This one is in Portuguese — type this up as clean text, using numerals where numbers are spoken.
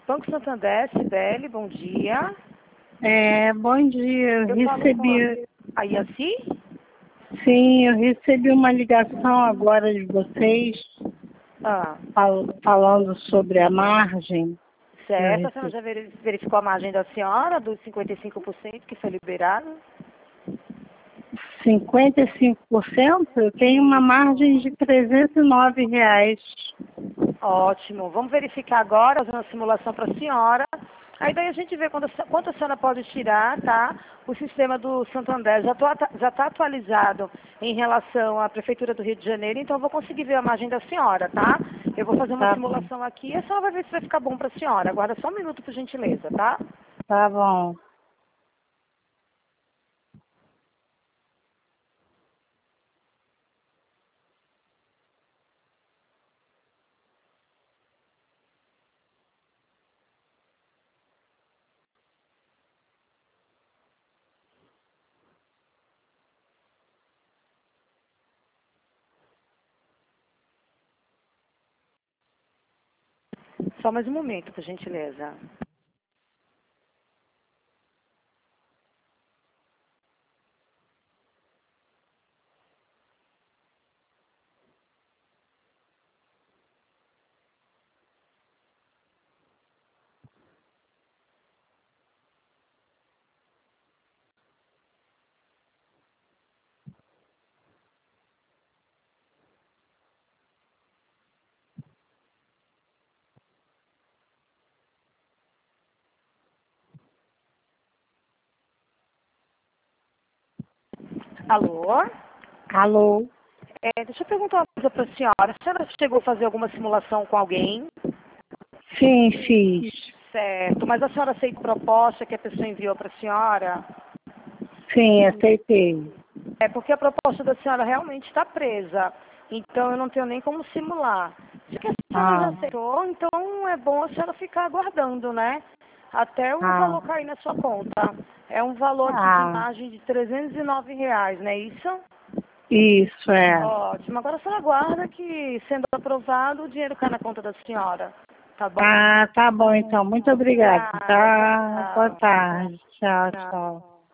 Banco Santander, Cibele, bom dia. Bom dia, eu recebi. A Iaci? Sim, eu recebi uma ligação agora de vocês falando sobre a margem. Certo, a senhora já verificou a margem da senhora, dos 55% que foi liberado? 55%? Eu tenho uma margem de R$ 309. Ótimo, vamos verificar agora, fazer uma simulação para a senhora. Aí daí a gente vê quanto a senhora pode tirar, tá? O sistema do Santander já está atualizado em relação à Prefeitura do Rio de Janeiro, então eu vou conseguir ver a margem da senhora, tá? Eu vou fazer uma simulação aqui e a senhora vai ver se vai ficar bom para a senhora. Aguarda só um minuto, por gentileza, tá? Tá bom. Só mais um momento, por gentileza. Alô? Alô? Deixa eu perguntar uma coisa para a senhora. A senhora chegou a fazer alguma simulação com alguém? Sim, fiz. Certo, mas a senhora aceita a proposta que a pessoa enviou para a senhora? Sim, aceitei. É porque a proposta da senhora realmente está presa. Então eu não tenho nem como simular. Se a senhora já aceitou, então é bom a senhora ficar aguardando, né? Até o valor cair na sua conta. É um valor aqui de margem de R$ 309, não é isso? Isso, é. Ótimo. Agora a senhora aguarda que, sendo aprovado, o dinheiro cai na conta da senhora. Tá bom? Tá bom então. Muito obrigada, tá? Tchau. Boa tarde. Tchau, tchau.